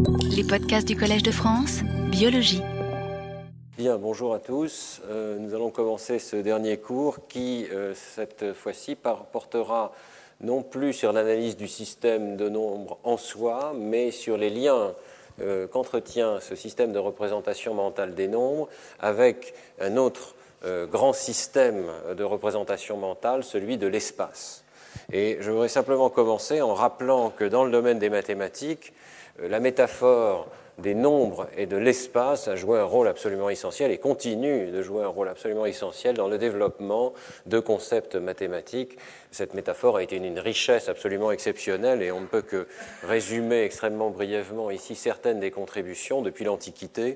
Les podcasts du Collège de France, Biologie. Bien, bonjour à tous. Nous allons commencer ce dernier cours qui, cette fois-ci, portera non plus sur l'analyse du système de nombres en soi, mais sur les liens qu'entretient ce système de représentation mentale des nombres avec un autre grand système de représentation mentale, celui de l'espace. Et je voudrais simplement commencer en rappelant que dans le domaine des mathématiques, la métaphore des nombres et de l'espace a joué un rôle absolument essentiel et continue de jouer un rôle absolument essentiel dans le développement de concepts mathématiques. Cette métaphore a été une richesse absolument exceptionnelle et on ne peut que résumer extrêmement brièvement ici certaines des contributions depuis l'Antiquité.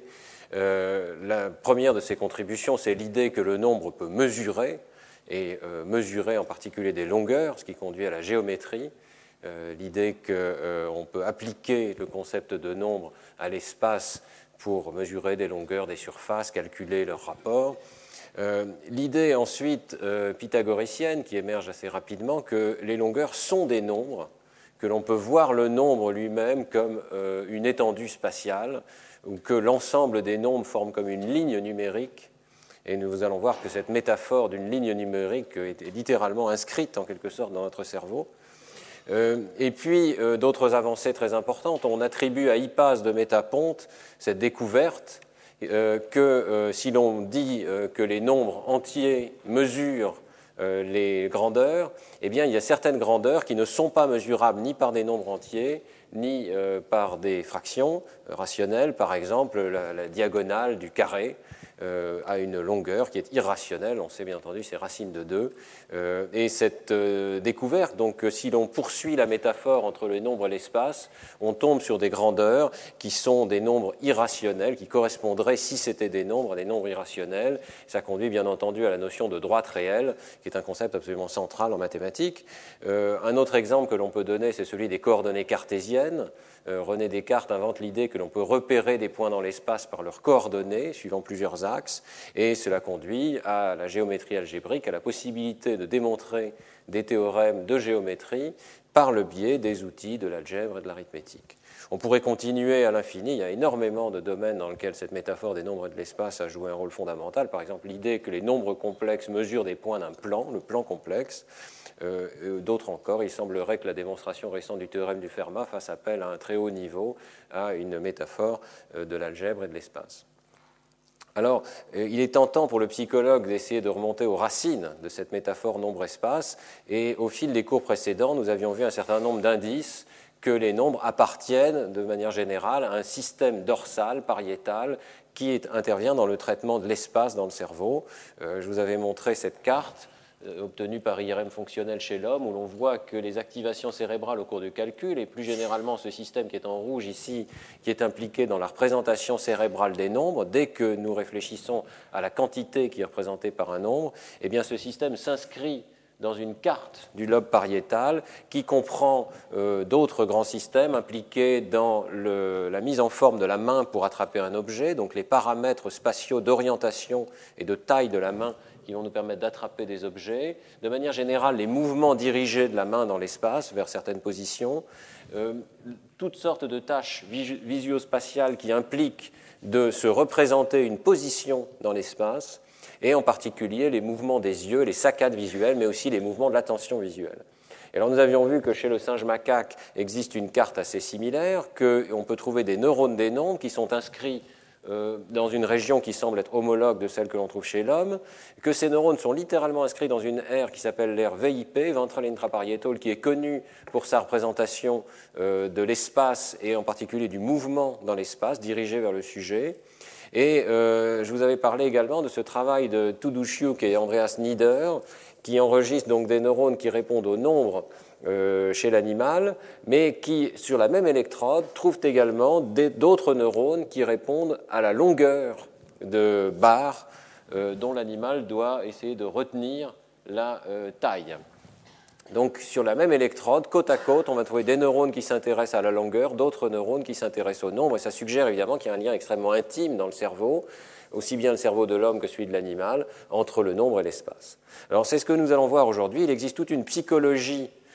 La première de ces contributions, c'est l'idée que le nombre peut mesurer, et mesurer en particulier des longueurs, ce qui conduit à la géométrie. L'idée qu'on peut appliquer le concept de nombre à l'espace pour mesurer des longueurs, des surfaces, calculer leurs rapports. L'idée ensuite pythagoricienne qui émerge assez rapidement que les longueurs sont des nombres, que l'on peut voir le nombre lui-même comme une étendue spatiale, ou que l'ensemble des nombres forme comme une ligne numérique. Et nous allons voir que cette métaphore d'une ligne numérique est littéralement inscrite en quelque sorte dans notre cerveau. Et puis, d'autres avancées très importantes. On attribue à Hippace de Métaponte cette découverte que si l'on dit que les nombres entiers mesurent les grandeurs, eh bien, il y a certaines grandeurs qui ne sont pas mesurables ni par des nombres entiers, ni par des fractions rationnelles. Par exemple, la diagonale du carré a une longueur qui est irrationnelle, on sait bien entendu, c'est racine de 2. Et cette découverte, donc si l'on poursuit la métaphore entre le nombre et l'espace, on tombe sur des grandeurs qui sont des nombres irrationnels, qui correspondraient, si c'était des nombres, à des nombres irrationnels. Ça conduit bien entendu à la notion de droite réelle, qui est un concept absolument central en mathématiques. Un autre exemple que l'on peut donner, c'est celui des coordonnées cartésiennes. René Descartes invente l'idée que l'on peut repérer des points dans l'espace par leurs coordonnées, suivant plusieurs axes, et cela conduit à la géométrie algébrique, à la possibilité de démontrer des théorèmes de géométrie par le biais des outils de l'algèbre et de l'arithmétique. On pourrait continuer à l'infini, il y a énormément de domaines dans lesquels cette métaphore des nombres et de l'espace a joué un rôle fondamental. Par exemple, l'idée que les nombres complexes mesurent des points d'un plan, le plan complexe. D'autres encore, il semblerait que la démonstration récente du théorème du Fermat fasse appel à un très haut niveau à une métaphore de l'algèbre et de l'espace. Alors, il est tentant pour le psychologue d'essayer de remonter aux racines de cette métaphore nombre-espace, et au fil des cours précédents, nous avions vu un certain nombre d'indices que les nombres appartiennent de manière générale à un système dorsal, pariétal, qui intervient dans le traitement de l'espace dans le cerveau. Je vous avais montré cette carte obtenue par IRM fonctionnel chez l'homme, où l'on voit que les activations cérébrales au cours du calcul, et plus généralement ce système qui est en rouge ici, qui est impliqué dans la représentation cérébrale des nombres, dès que nous réfléchissons à la quantité qui est représentée par un nombre, eh bien ce système s'inscrit dans une carte du lobe pariétal qui comprend d'autres grands systèmes impliqués dans la mise en forme de la main pour attraper un objet, donc les paramètres spatiaux d'orientation et de taille de la main qui vont nous permettre d'attraper des objets. De manière générale, les mouvements dirigés de la main dans l'espace vers certaines positions, toutes sortes de tâches visuospatiales qui impliquent de se représenter une position dans l'espace, et en particulier les mouvements des yeux, les saccades visuelles, mais aussi les mouvements de l'attention visuelle. Et alors nous avions vu que chez le singe macaque existe une carte assez similaire, qu'on peut trouver des neurones des nombres qui sont inscrits dans une région qui semble être homologue de celle que l'on trouve chez l'homme, que ces neurones sont littéralement inscrits dans une aire qui s'appelle l'aire VIP, ventral intraparietal, qui est connue pour sa représentation de l'espace et en particulier du mouvement dans l'espace dirigé vers le sujet. Et je vous avais parlé également de ce travail de Tudusciuk et Andreas Nieder, qui enregistrent donc des neurones qui répondent au nombre chez l'animal, mais qui, sur la même électrode, trouvent également d'autres neurones qui répondent à la longueur de barre dont l'animal doit essayer de retenir la taille. Donc, sur la même électrode, côte à côte, on va trouver des neurones qui s'intéressent à la longueur, d'autres neurones qui s'intéressent au nombre, et ça suggère évidemment qu'il y a un lien extrêmement intime dans le cerveau, aussi bien le cerveau de l'homme que celui de l'animal, entre le nombre et l'espace. Alors, c'est ce que nous allons voir aujourd'hui. Il existe toute une psychologie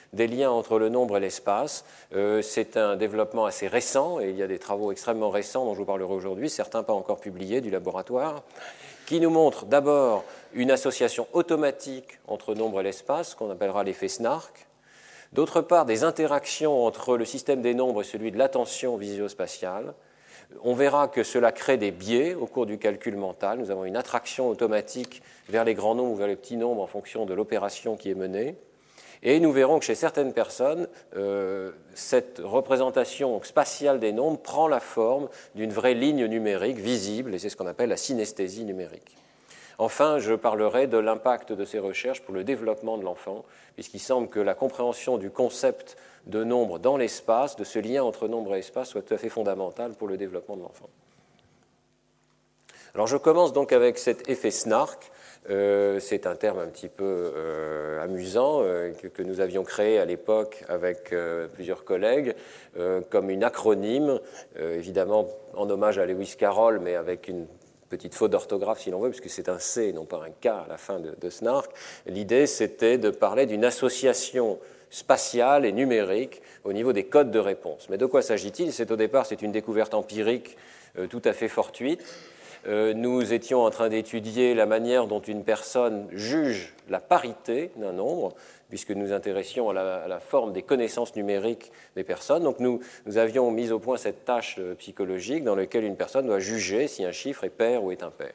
des liens entre le nombre et l'espace. C'est un développement assez récent, et il y a des travaux extrêmement récents dont je vous parlerai aujourd'hui, certains pas encore publiés du laboratoire, qui nous montrent d'abord une association automatique entre nombre et l'espace, qu'on appellera l'effet Snark. D'autre part, des interactions entre le système des nombres et celui de l'attention visio-spatiale. On verra que cela crée des biais au cours du calcul mental. Nous avons une attraction automatique vers les grands nombres ou vers les petits nombres en fonction de l'opération qui est menée. Et nous verrons que chez certaines personnes, cette représentation spatiale des nombres prend la forme d'une vraie ligne numérique visible, et c'est ce qu'on appelle la synesthésie numérique. Enfin, je parlerai de l'impact de ces recherches pour le développement de l'enfant, puisqu'il semble que la compréhension du concept de nombre dans l'espace, de ce lien entre nombre et espace, soit tout à fait fondamentale pour le développement de l'enfant. Alors je commence donc avec cet effet Snark. C'est un terme un petit peu amusant que nous avions créé à l'époque avec plusieurs collègues comme une acronyme, évidemment en hommage à Lewis Carroll, mais avec une petite faute d'orthographe si l'on veut, puisque c'est un C et non pas un K à la fin de Snark. L'idée, c'était de parler d'une association spatiale et numérique au niveau des codes de réponse. Mais de quoi s'agit-il? Au départ, c'est une découverte empirique tout à fait fortuite. Nous étions en train d'étudier la manière dont une personne juge la parité d'un nombre, puisque nous intéressions à la forme des connaissances numériques des personnes. Donc nous avions mis au point cette tâche psychologique dans laquelle une personne doit juger si un chiffre est pair ou est impair.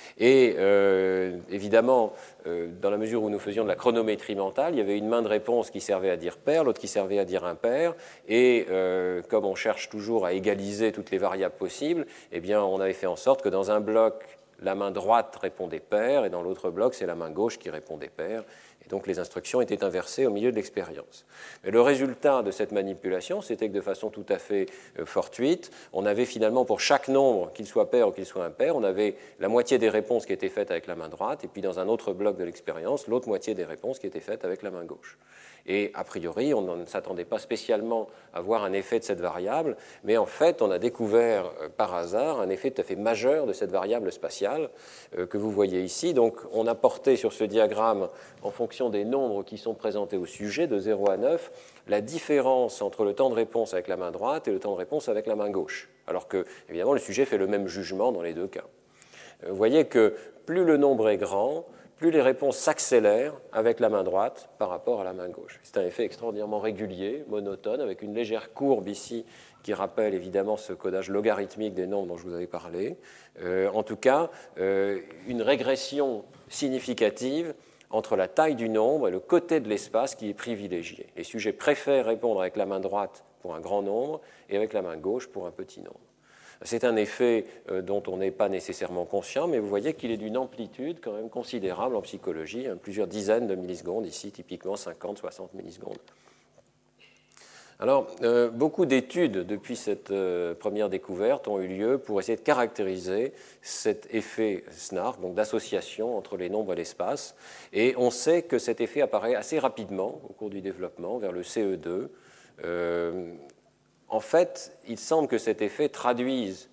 Et évidemment, dans la mesure où nous faisions de la chronométrie mentale, il y avait une main de réponse qui servait à dire pair, l'autre qui servait à dire impair, et comme on cherche toujours à égaliser toutes les variables possibles, eh bien, on avait fait en sorte que dans un bloc, la main droite répondait pair, et dans l'autre bloc, c'est la main gauche qui répondait pair. Et donc les instructions étaient inversées au milieu de l'expérience. Mais le résultat de cette manipulation, c'était que de façon tout à fait fortuite, on avait finalement pour chaque nombre, qu'il soit pair ou qu'il soit impair, on avait la moitié des réponses qui étaient faites avec la main droite, et puis dans un autre bloc de l'expérience, l'autre moitié des réponses qui étaient faites avec la main gauche. Et a priori, on ne s'attendait pas spécialement à voir un effet de cette variable, mais en fait, on a découvert par hasard un effet tout à fait majeur de cette variable spatiale que vous voyez ici. Donc, on a porté sur ce diagramme, en fonction des nombres qui sont présentés au sujet, de 0 à 9, la différence entre le temps de réponse avec la main droite et le temps de réponse avec la main gauche, alors que, évidemment, le sujet fait le même jugement dans les deux cas. Vous voyez que plus le nombre est grand, plus les réponses s'accélèrent avec la main droite par rapport à la main gauche. C'est un effet extraordinairement régulier, monotone, avec une légère courbe ici qui rappelle évidemment ce codage logarithmique des nombres dont je vous avais parlé. En tout cas, une régression significative entre la taille du nombre et le côté de l'espace qui est privilégié. Les sujets préfèrent répondre avec la main droite pour un grand nombre et avec la main gauche pour un petit nombre. C'est un effet dont on n'est pas nécessairement conscient, mais vous voyez qu'il est d'une amplitude quand même considérable en psychologie, plusieurs dizaines de millisecondes, ici typiquement 50, 60 millisecondes. Alors, beaucoup d'études depuis cette première découverte ont eu lieu pour essayer de caractériser cet effet Snark, donc d'association entre les nombres et l'espace, et on sait que cet effet apparaît assez rapidement au cours du développement, vers le CE2. En fait, il semble que cet effet traduise